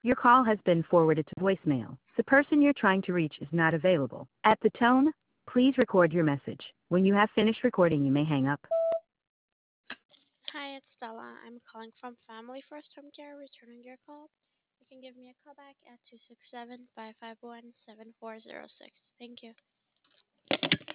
Your call has been forwarded to voicemail. The person you're trying to reach is not available. At the tone, please record your message. When you have finished recording, you may hang up. Hi, it's Stella. I'm calling from Family First Home Care, returning your call. You can give me a call back at 267-551-7406. Thank you.